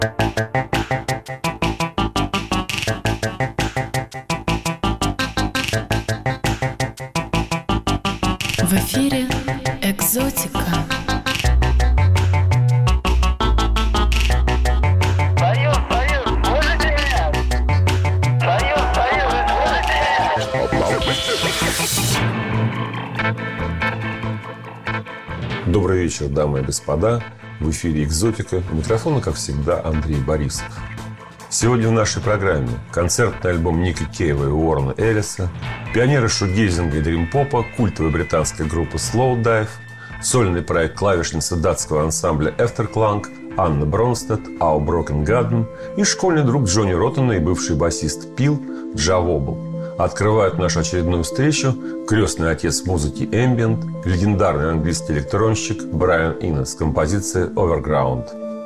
В эфире «Экзотика». Союз, слышите меня? Союз, вы слышите меня? Добрый вечер, дамы и господа. В эфире «Экзотика». У микрофона, как всегда, Андрей Борисов. Сегодня в нашей программе концертный альбом Ника Кейва и Уоррена Эллиса, пионеры шугейзинга и дрим-попа, культовая британская группа Slowdive, сольный проект клавишницы датского ансамбля Efterklang Анна Бронстедт, Our Broken Garden и школьный друг Джонни Роттена и бывший басист Пил Джа Вобл. Открывают нашу очередную встречу крестный отец музыки Ambient, легендарный английский электронщик Брайан Ино с композицией Overground.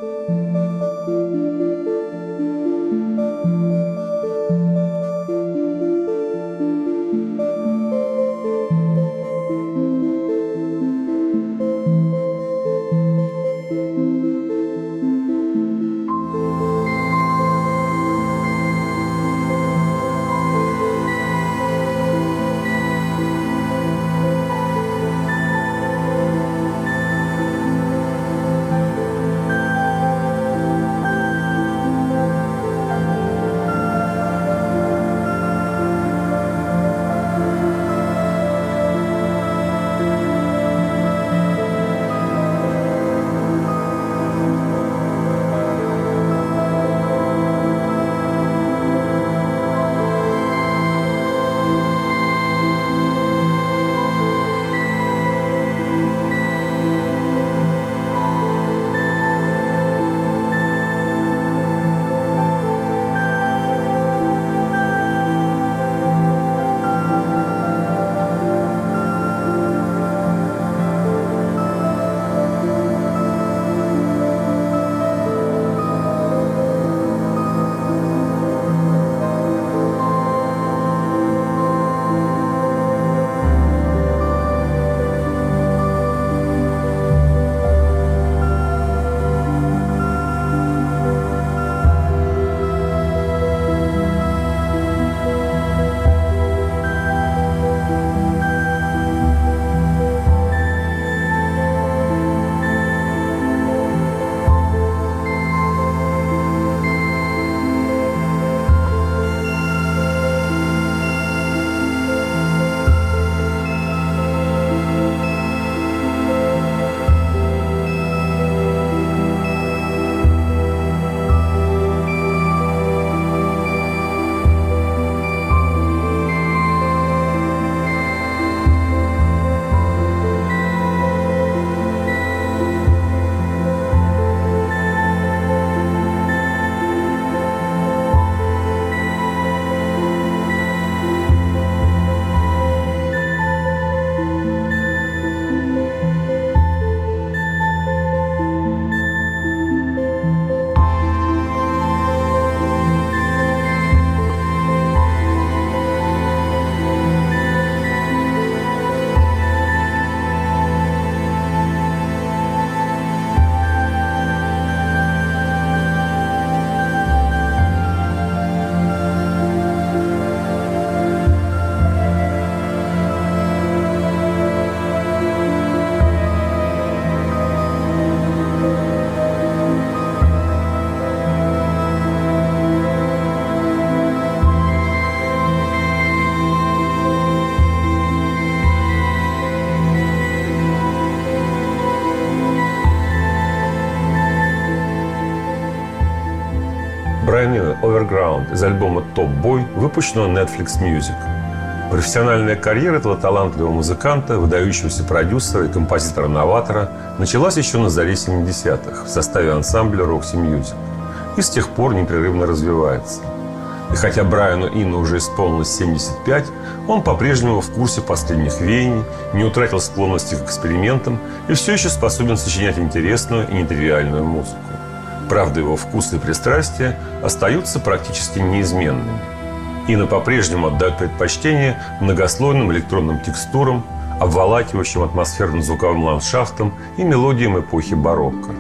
Брайан Ино Overground из альбома Top Boy, выпущенного Netflix Music. Профессиональная карьера этого талантливого музыканта, выдающегося продюсера и композитора-новатора началась еще на заре 70-х в составе ансамбля Roxy Music и с тех пор непрерывно развивается. И хотя Брайану Ино уже исполнилось 75, он по-прежнему в курсе последних веяний, не утратил склонности к экспериментам и все еще способен сочинять интересную и нетривиальную музыку. Правда, его вкусы и пристрастия остаются практически неизменными. Ино по-прежнему отдает предпочтение многослойным электронным текстурам, обволакивающим атмосферно-звуковым ландшафтом и мелодиям эпохи барокко.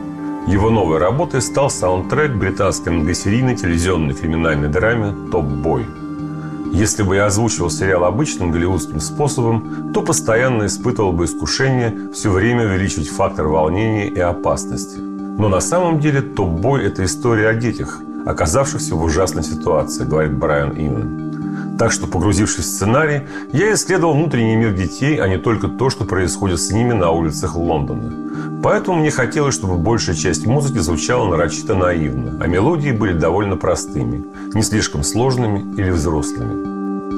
Его новой работой стал саундтрек британской многосерийной телевизионной криминальной драме «Топ Бой». Если бы я озвучивал сериал обычным голливудским способом, то постоянно испытывал бы искушение все время увеличивать фактор волнения и опасности. Но на самом деле «Топ Бой» – это история о детях, оказавшихся в ужасной ситуации, говорит Брайан Ино. Так что, погрузившись в сценарий, я исследовал внутренний мир детей, а не только то, что происходит с ними на улицах Лондона. Поэтому мне хотелось, чтобы большая часть музыки звучала нарочито наивно, а мелодии были довольно простыми, не слишком сложными или взрослыми.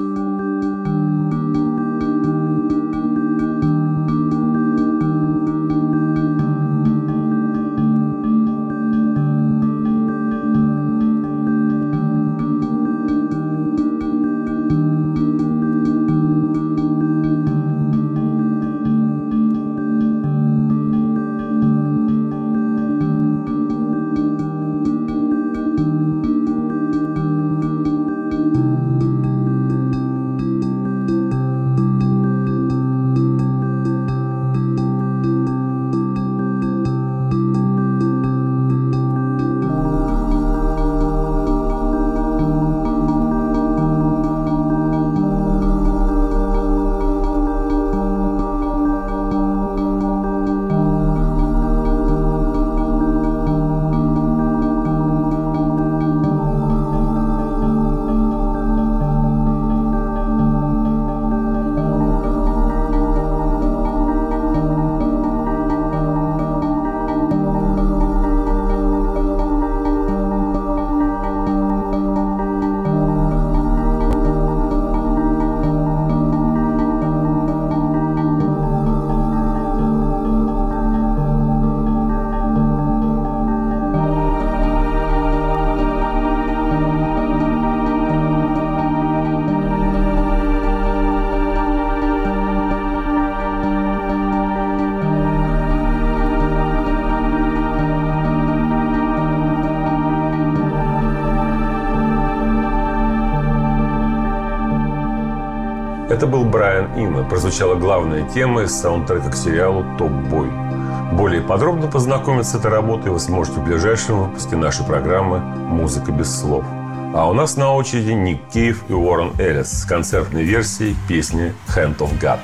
Это был Брайан Ино. Прозвучала главная тема из саундтрека к сериалу «Топ Бой». Более подробно познакомиться с этой работой вы сможете в ближайшем выпуске нашей программы «Музыка без слов». А у нас на очереди Ник Кейв и Уоррен Эллис с концертной версией песни «Hand of God».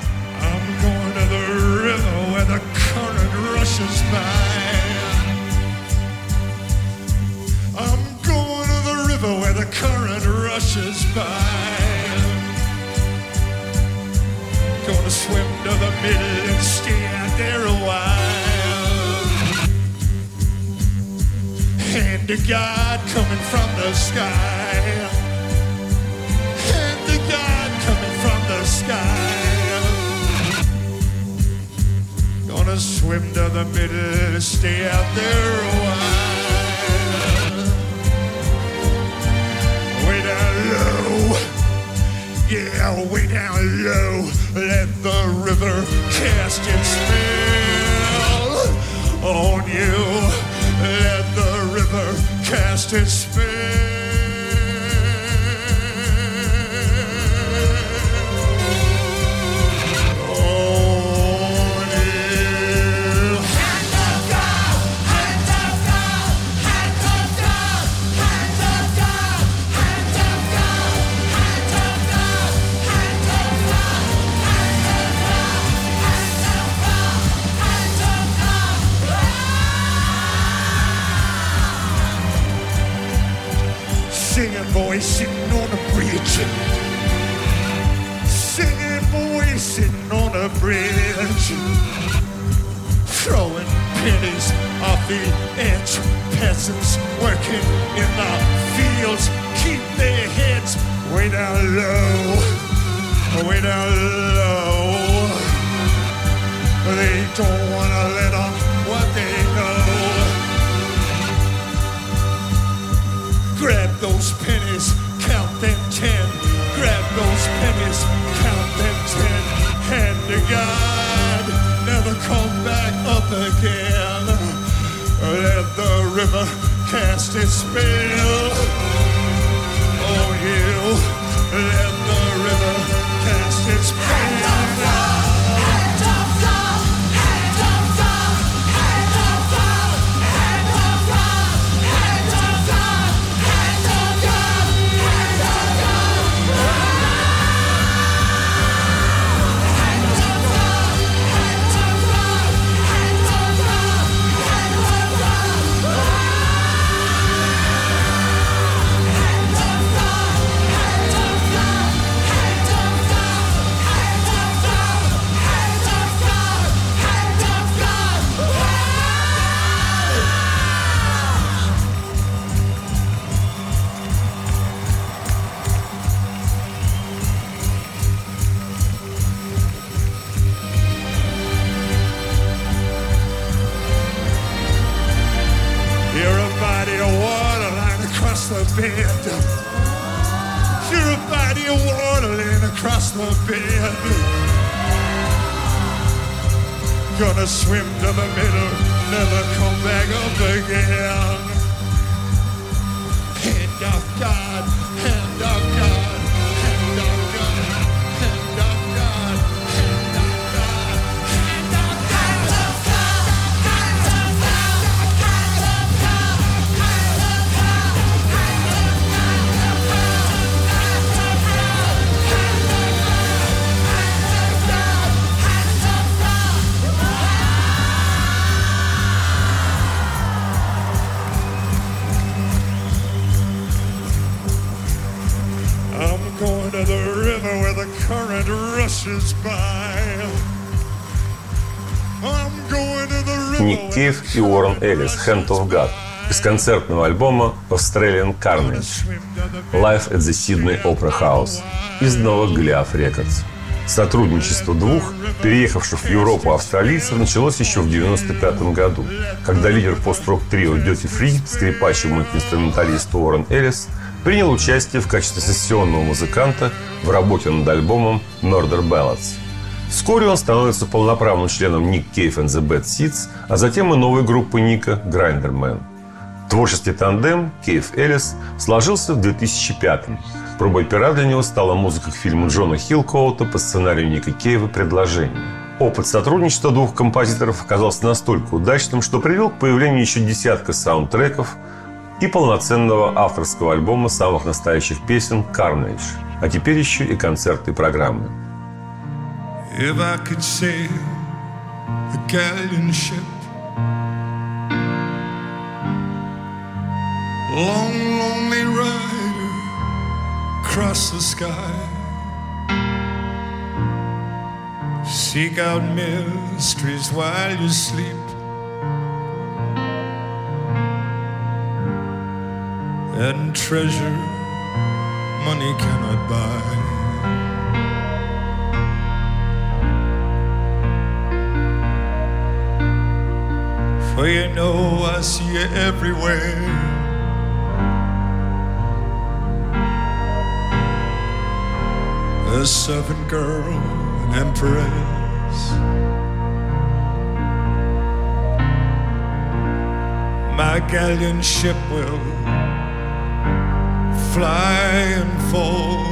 Gonna swim to the middle and stay out there a while. Hand to God coming from the sky. Hand to God coming from the sky. Gonna swim to the middle and stay out there a while. Way down low. Yeah, way down low, let the river cast its spell on you. Let the river cast its spell on you. Hand of God, hand of God, hand of God, hand of God, hand of God, hand of God. Singing boy sitting on a bridge. Singing boy sitting on a bridge. Throwing pennies off the edge. Peasants working in the fields keep their heads way down low. Way down low. They don't want to let on what they know. Grab those pennies, count them 10. Grab those pennies, count them 10. Hand to God, never come back up again. Let the river cast its spell on you. Let the river cast its spell. Hand of God, hand of God, hand of God, hand of the bed. You're a body of water laying across the bed. Gonna swim to the middle, never come back up again. Hand of God, hand of God, hand of God, hand of God, hand of God, hand of going to the river where the current rushes by. I'm going to the river. Ник Кейв и Уоррен Эллис, Hand of God, из концертного альбома Australian Carnage, Live at the Sydney Opera House, изданного Glyph Records. Сотрудничество двух, переехавших в Европу австралийцев, началось еще в 1995 году, когда лидер пост-рок-трио Dirty Free, скрипач и мультиинструменталист Уоррен Эллис, принял участие в качестве сессионного музыканта в работе над альбомом Murder Ballads. Вскоре он становится полноправным членом Nick Cave and the Bad Seeds, а затем и новой группы Ника Grinderman. Творческий тандем Кейв-Эллис сложился в 2005-м. Пробой пера для него стала музыка к фильму Джона Хиллкоута по сценарию Ника Кейва «Предложение». Опыт сотрудничества двух композиторов оказался настолько удачным, что привел к появлению еще десятка саундтреков и полноценного авторского альбома самых настоящих песен «Carnage», а теперь еще и концерты и программы. If I could sail a galleon ship, long, lonely rider across the sky, seek out mysteries while you sleep, and treasure money cannot buy. For you know I see you everywhere, a servant girl, an empress. My galleon ship will fly and fall,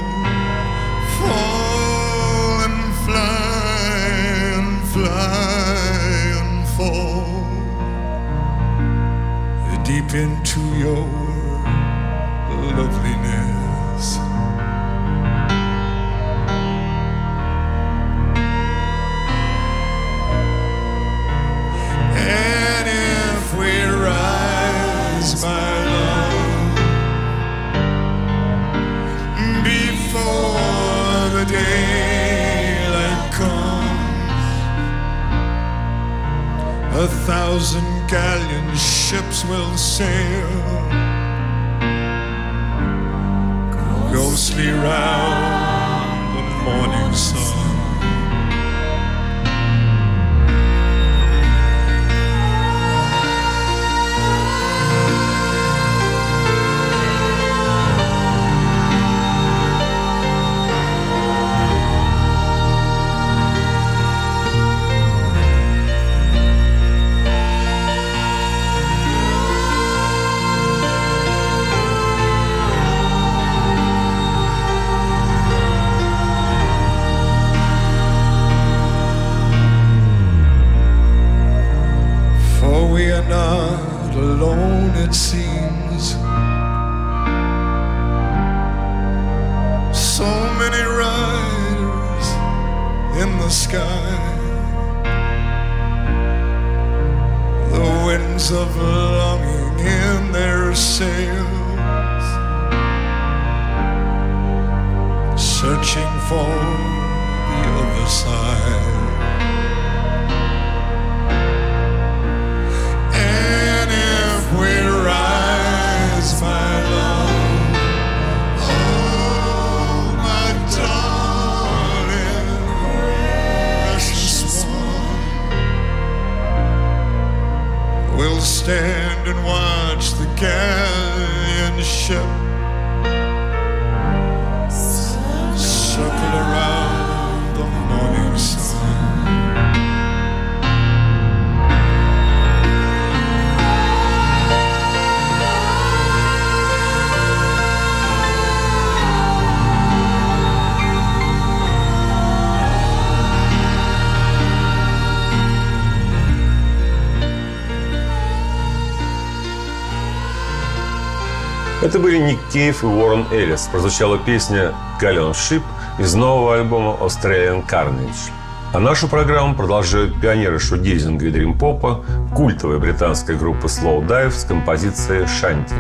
fall and fly and fly and fall deep into your loveliness. And if we rise, my love, before the daylight comes, 1,000 galleon ships will sail ghostly round the morning sun. Not alone, it seems. So many riders in the sky, the winds of longing in their sails, searching for the other side. We rise, my love, oh, my darling, precious one. We'll stand and watch the galleon ship Это были Ник Кейв и Уоррен Эллис. Прозвучала песня «Galleon Ship» из нового альбома «Australian Carnage». А нашу программу продолжают пионеры шудизинга и дрим-попа, культовая британская группа Slow Dive с композицией «Шанти».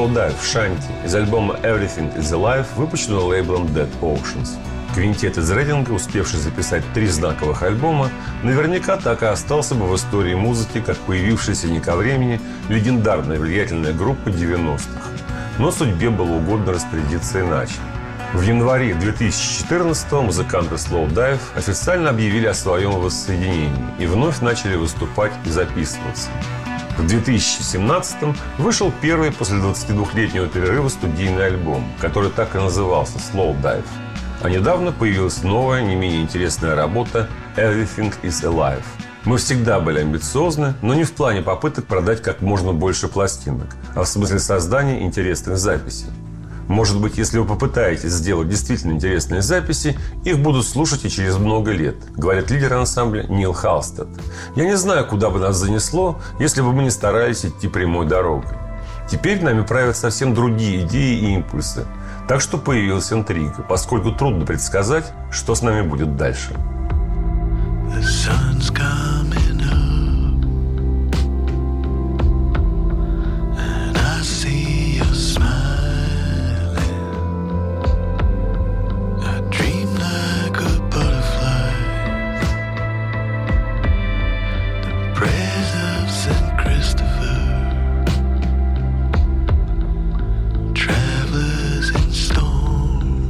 Slow Dive «Шанти» из альбома Everything is Alive, выпущенного лейблом Dead Oceans. Квинтет из Рейдинга, успевший записать 3 знаковых альбома, наверняка так и остался бы в истории музыки, как появившаяся не ко времени легендарная влиятельная группа 90-х. Но судьбе было угодно распорядиться иначе. В январе 2014-го музыканты Slow Dive официально объявили о своем воссоединении и вновь начали выступать и записываться. В 2017-м вышел первый после 22-летнего перерыва студийный альбом, который так и назывался «Slow Dive». А недавно появилась новая, не менее интересная работа «Everything is Alive». Мы всегда были амбициозны, но не в плане попыток продать как можно больше пластинок, а в смысле создания интересных записей. Может быть, если вы попытаетесь сделать действительно интересные записи, их будут слушать и через много лет, говорит лидер ансамбля Нил Халстед. Я не знаю, куда бы нас занесло, если бы мы не старались идти прямой дорогой. Теперь нами правят совсем другие идеи и импульсы. Так что появилась интрига, поскольку трудно предсказать, что с нами будет дальше.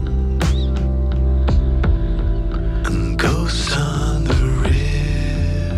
Ghosts on the river.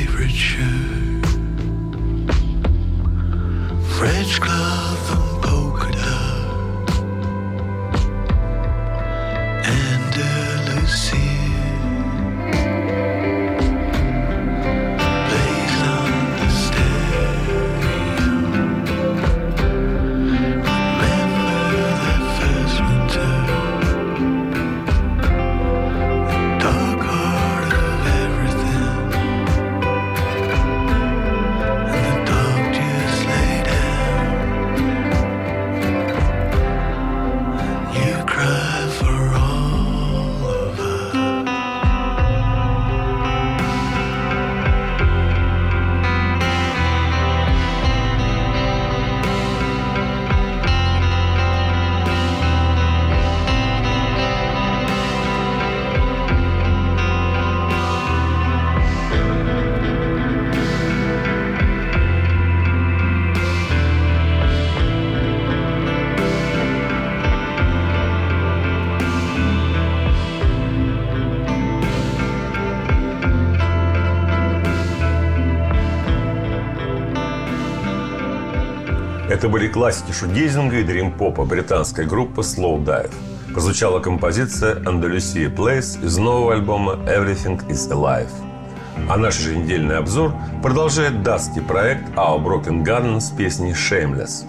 favorite shirt, French cloth and polka dots, Andalusia. Это были классики шугейзинга и дрим-попа, британская группа Slow Dive. Прозвучала композиция «Andalusia Place» из нового альбома «Everything is Alive». А наш еженедельный обзор продолжает датский проект Our Broken Garden с песней «Shameless».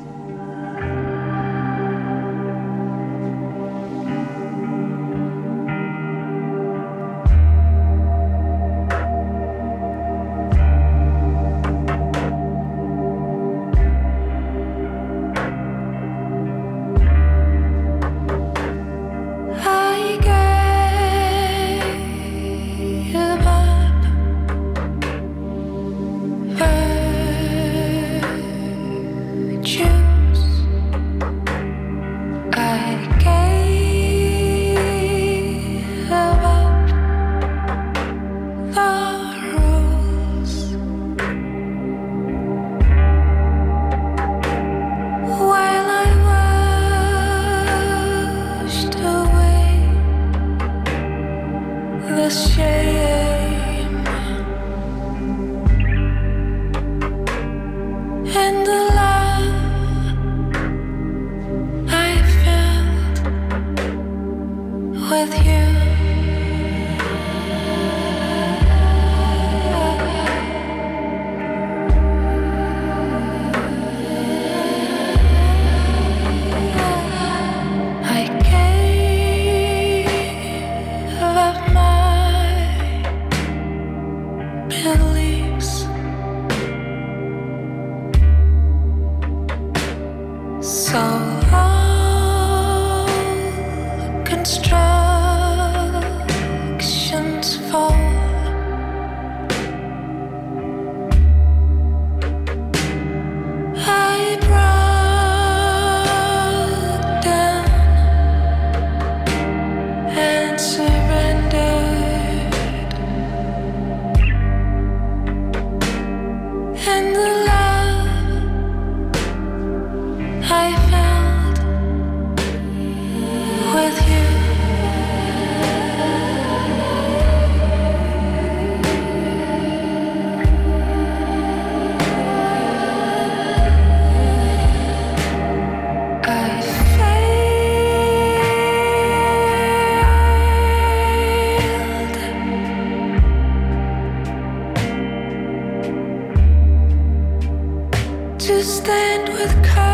To stand with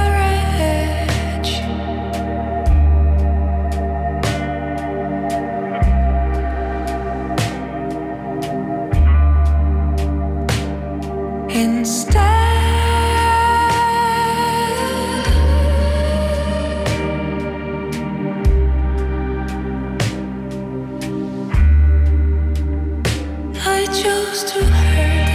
courage, instead I chose to hurt.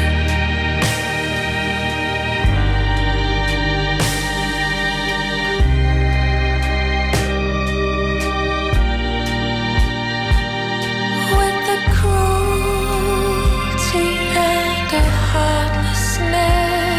Cruelty and a heartlessness.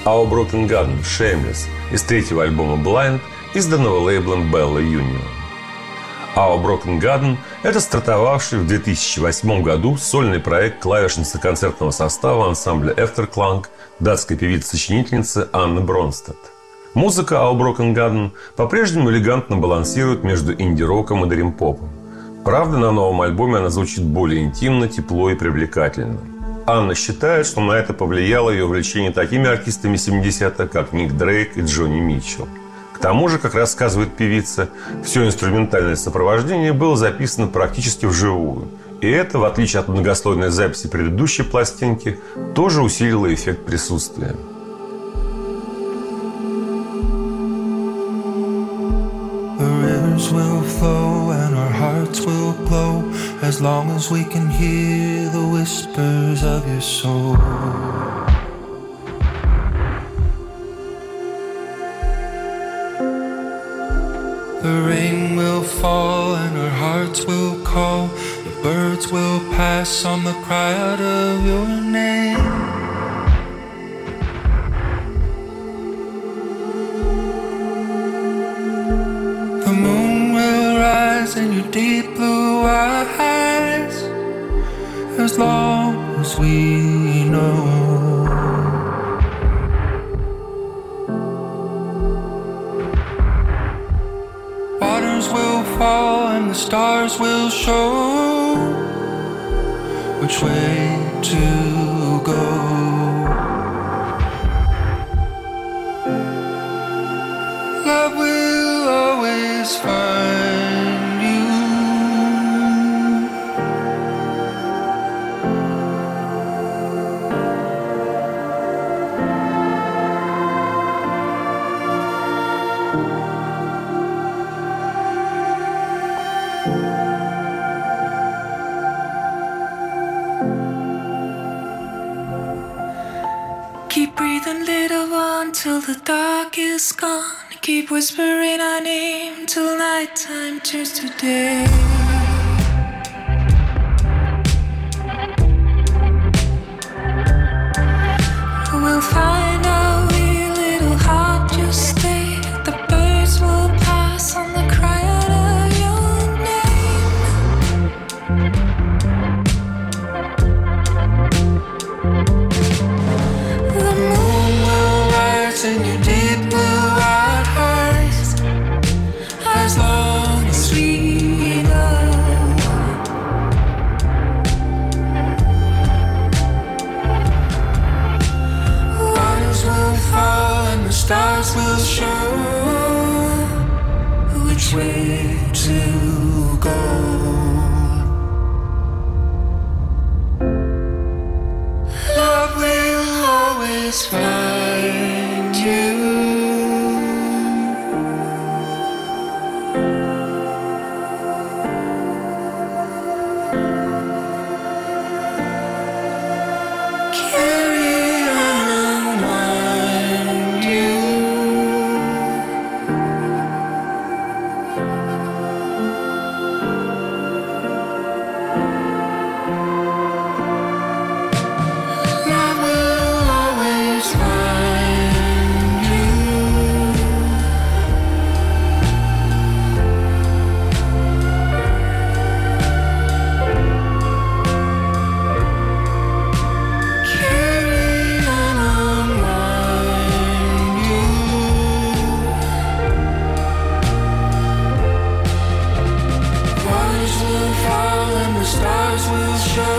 Our Broken Garden Shameless из третьего альбома Blind, изданного лейблом Bella Union. Our Broken Garden – это стартовавший в 2008 году сольный проект клавишницы концертного состава ансамбля Efterklang датской певицы-сочинительницы Анны Бронстедт. Музыка Our Broken Garden по-прежнему элегантно балансирует между инди-роком и дрим-попом. Правда, на новом альбоме она звучит более интимно, тепло и привлекательно. Анна считает, что на это повлияло ее увлечение такими артистами 70-х, как Ник Дрейк и Джонни Митчелл. К тому же, как рассказывает певица, все инструментальное сопровождение было записано практически вживую. И это, в отличие от многослойной записи предыдущей пластинки, тоже усилило эффект присутствия. Will flow and our hearts will glow as long as we can hear the whispers of your soul. The rain will fall and our hearts will call. The birds will pass on the cry out of your name. In your deep blue eyes, as long as we know. Waters will fall and the stars will show which way to go. Love will always find. Till the dark is gone, keep whispering our name till nighttime turns to day. We'll find our wee little heart just stay. The birds will pass on the cry out of your name. The moon will rise in your deep blue eyes, as long as we know. Waters will fall and the stars will show which way to go. Love will always find you. Carry on, unwind you. Love will always find you. Carry on, unwind you. Waters will fall and the stars will show.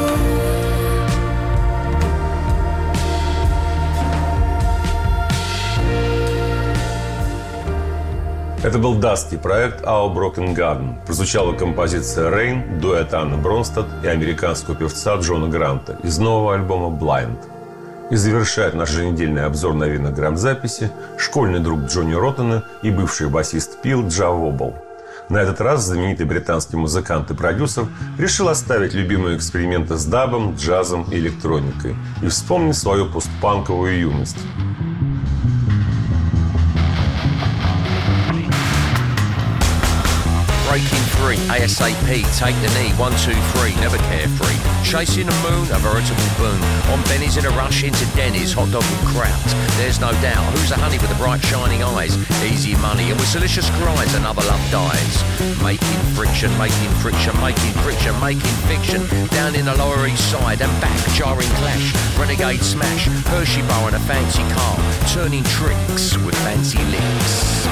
Это был датский проект Our Broken Garden. Прозвучала композиция Rain, дуэт Анны Бронстедт и американского певца Джона Гранта из нового альбома Blind. И завершает наш еженедельный обзор новинок грамзаписи школьный друг Джонни Роттена и бывший басист Пил Джа Вобл. На этот раз знаменитый британский музыкант и продюсер решил оставить любимые эксперименты с дабом, джазом и электроникой и вспомнить свою постпанковую юность. breaking free, ASAP, take the knee, 1, 2, 3, never carefree. Chasing the moon, a veritable boon. On Benny's in a rush into Denny's, hot dog and kraut. There's no doubt, who's the honey with the bright shining eyes? Easy money, and with delicious cries, another love dies. Making friction, making friction, making friction, making fiction. Down in the Lower East Side and back, jarring clash. Renegade smash, Hershey bar and a fancy car. Turning tricks with fancy licks.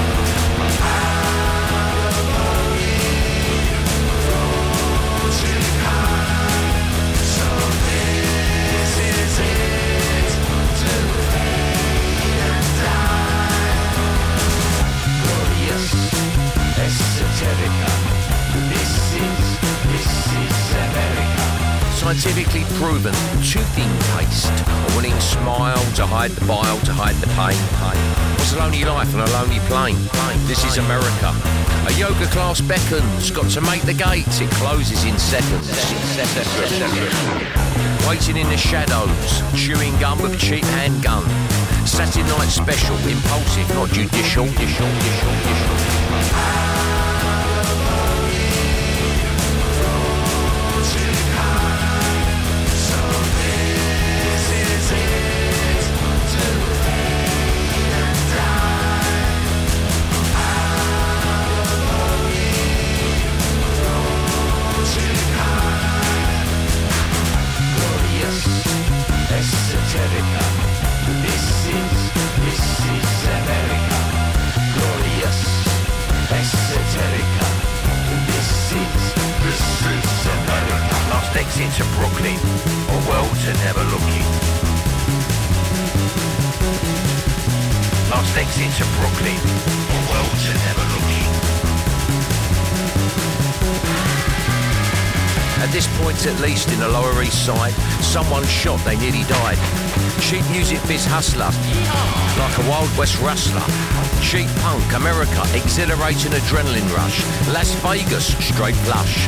Scientifically proven, toothing paste, a winning smile to hide the bile, to hide the pain. What's a lonely life on a lonely plane? This is America. A yoga class beckons, got to make the gates, it closes in seconds. Waiting in the shadows, chewing gum with a cheap handgun. Saturday night special, impulsive, not judicial. Exit to Brooklyn, a world to never looking. Last exit to Brooklyn, a world to never looking. At this point, at least in the Lower East Side, someone shot, they nearly died. Cheap music biz hustler, like a Wild West rustler. Cheap punk, America, exhilarating adrenaline rush. Las Vegas, straight flush.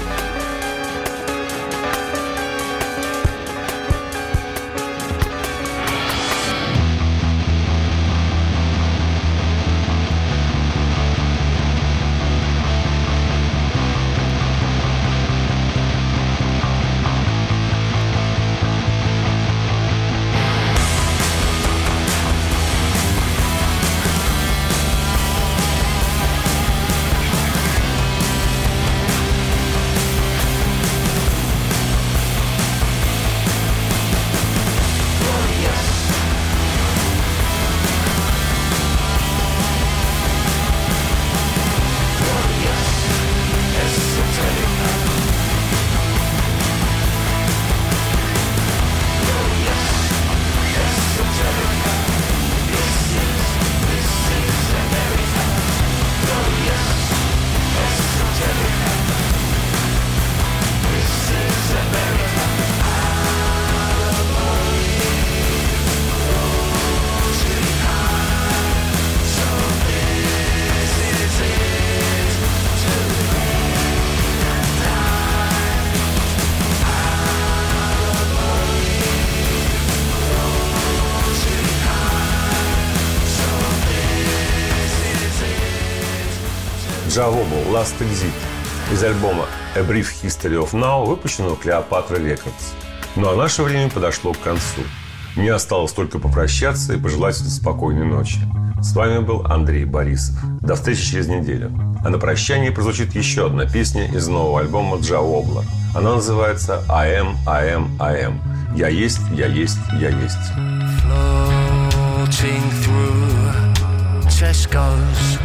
Jah Wobble Last Exit из альбома A Brief History of Now, выпущенного Cleopatra Records. Ну а наше время подошло к концу. Мне осталось только попрощаться и пожелать спокойной ночи. С вами был Андрей Борисов. До встречи через неделю. А на прощании прозвучит еще одна песня из нового альбома Jah Wobble. Она называется I am. Я есть, я есть, я есть. Floating through Tesco's.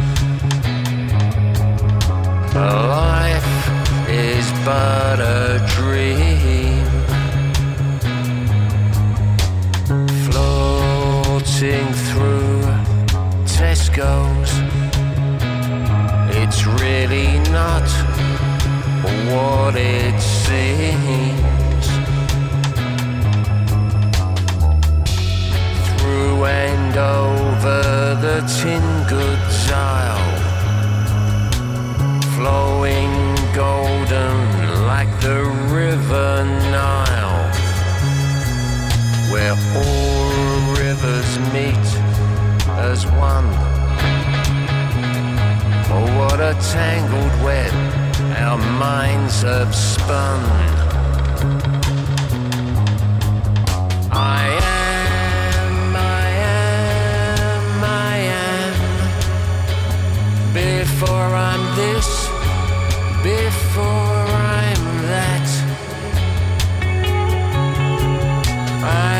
Life is but a dream, floating through Tesco's. It's really not what it seems. Through and over the tin goods aisle, flowing golden like the river Nile, where all rivers meet as one. Oh, what a tangled web minds have spun. I am. Before I'm this, before I'm that. I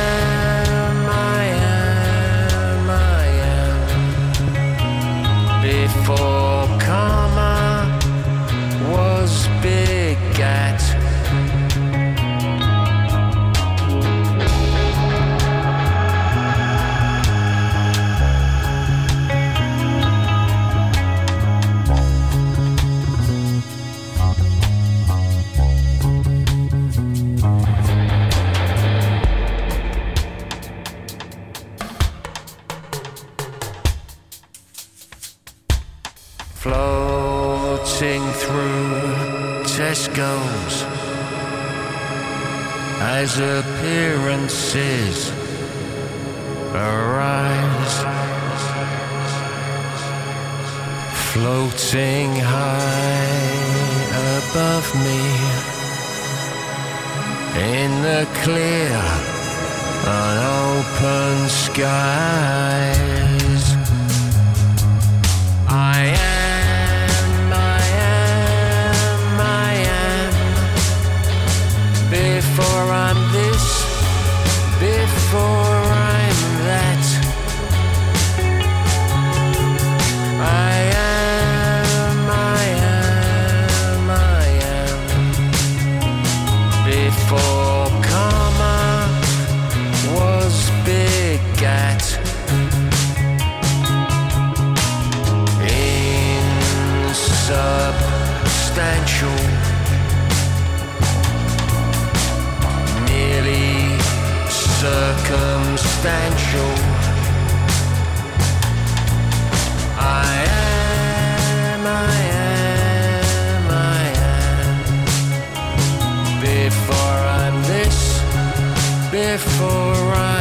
am. Before karma was big at. Floating through Tesco's as appearances arise, floating high above me in the clear, unopen skies. I am. Before I'm this, before I'm that. I am. Before karma was big at. Insubstantial. Circumstantial. I am. Before I'm this, before I'm